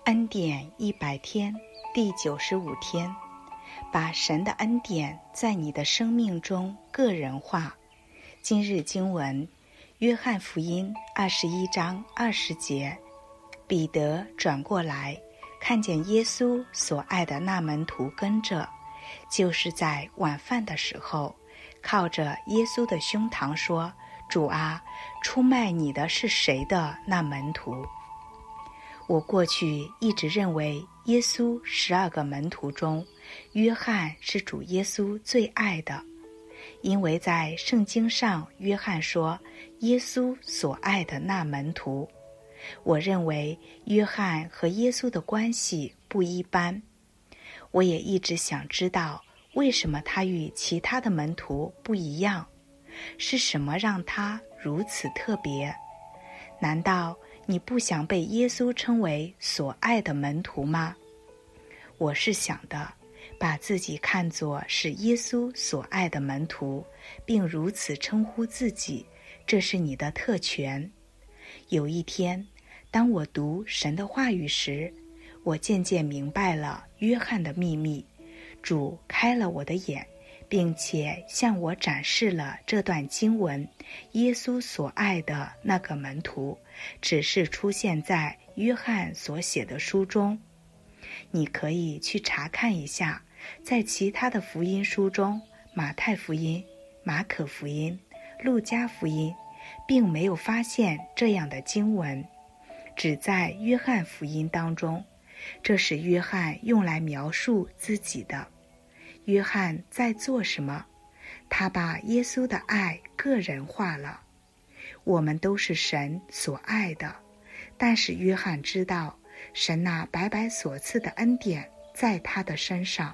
恩典100天第95天，把神的恩典在你的生命中个人化。今日经文，约翰福音21章20节，彼得转过来，看见耶稣所爱的那门徒跟着，就是在晚饭的时候，靠着耶稣的胸膛说：主啊，出卖你的是谁的那门徒？我过去一直认为耶稣12个门徒中，约翰是主耶稣最爱的，因为在圣经上约翰说耶稣所爱的那门徒。我认为约翰和耶稣的关系不一般，我也一直想知道为什么他与其他的门徒不一样，是什么让他如此特别？难道你不想被耶稣称为所爱的门徒吗？我是想的，把自己看作是耶稣所爱的门徒，并如此称呼自己，这是你的特权。有一天，当我读神的话语时，我渐渐明白了约翰的秘密，主开了我的眼，并且向我展示了这段经文，耶稣所爱的那个门徒，只是出现在约翰所写的书中。你可以去查看一下，在其他的福音书中，马太福音、马可福音、路加福音，并没有发现这样的经文，只在约翰福音当中，这是约翰用来描述自己的。约翰在做什么？他把耶稣的爱个人化了。我们都是神所爱的，但是约翰知道神那白白所赐的恩典在他的身上。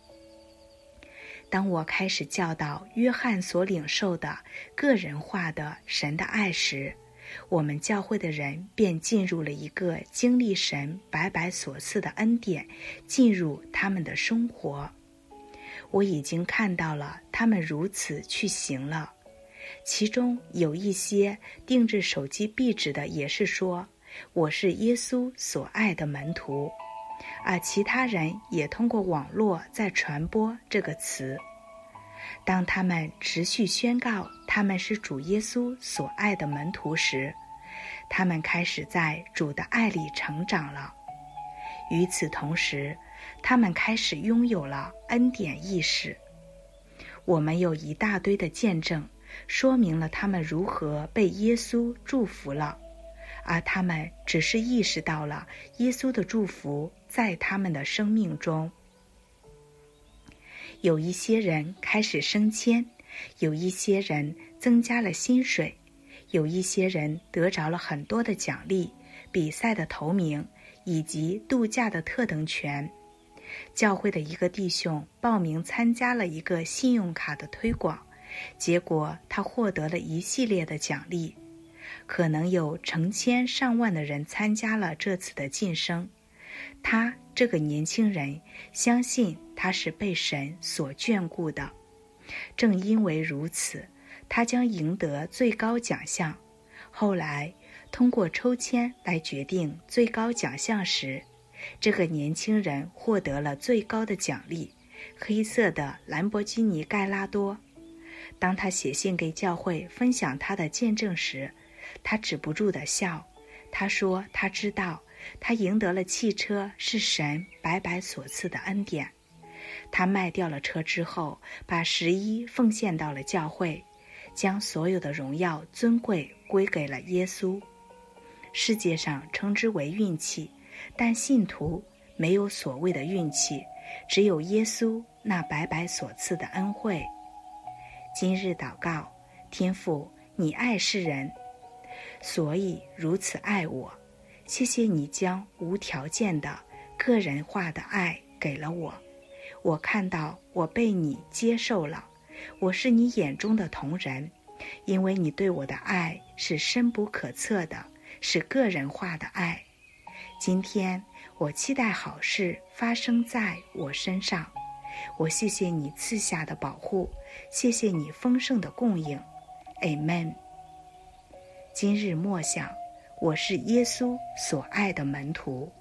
当我开始教导约翰所领受的个人化的神的爱时，我们教会的人便进入了一个经历神白白所赐的恩典，进入他们的生活。我已经看到了他们如此去行了，其中有一些定制手机壁纸的也是说，我是耶稣所爱的门徒，而其他人也通过网络在传播这个词。当他们持续宣告他们是主耶稣所爱的门徒时，他们开始在主的爱里成长了。与此同时，他们开始拥有了恩典意识。我们有一大堆的见证，说明了他们如何被耶稣祝福了，而他们只是意识到了耶稣的祝福在他们的生命中。有一些人开始升迁，有一些人增加了薪水，有一些人得着了很多的奖励、比赛的头名以及度假的特等权。教会的一个弟兄报名参加了一个信用卡的推广，结果他获得了一系列的奖励。可能有成千上万的人参加了这次的晋升。他这个年轻人相信他是被神所眷顾的，正因为如此，他将赢得最高奖项。后来通过抽签来决定最高奖项时，这个年轻人获得了最高的奖励，黑色的兰博基尼盖拉多。当他写信给教会分享他的见证时，他止不住地笑。他说他知道他赢得了汽车是神白白所赐的恩典。他卖掉了车之后，把11奉献到了教会，将所有的荣耀尊贵归给了耶稣。世界上称之为运气，但信徒没有所谓的运气，只有耶稣那白白所赐的恩惠。今日祷告，天父，你爱世人，所以如此爱我。谢谢你将无条件的个人化的爱给了我。我看到我被你接受了，我是你眼中的同人，因为你对我的爱是深不可测的，是个人化的爱。今天我期待好事发生在我身上，我谢谢你赐下的保护，谢谢你丰盛的供应。 Amen。 今日默想，我是耶稣所爱的门徒。